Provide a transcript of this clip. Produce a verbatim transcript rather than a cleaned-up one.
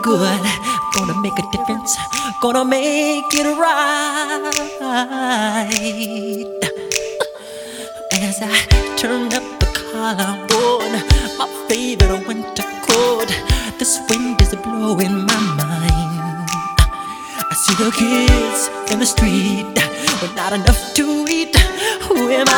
good. Gonna make a difference. Gonna make it right. As I turn up the collar on my favorite winter coat, this wind is blowing my mind. I see the kids in the street with not enough to eat. Who am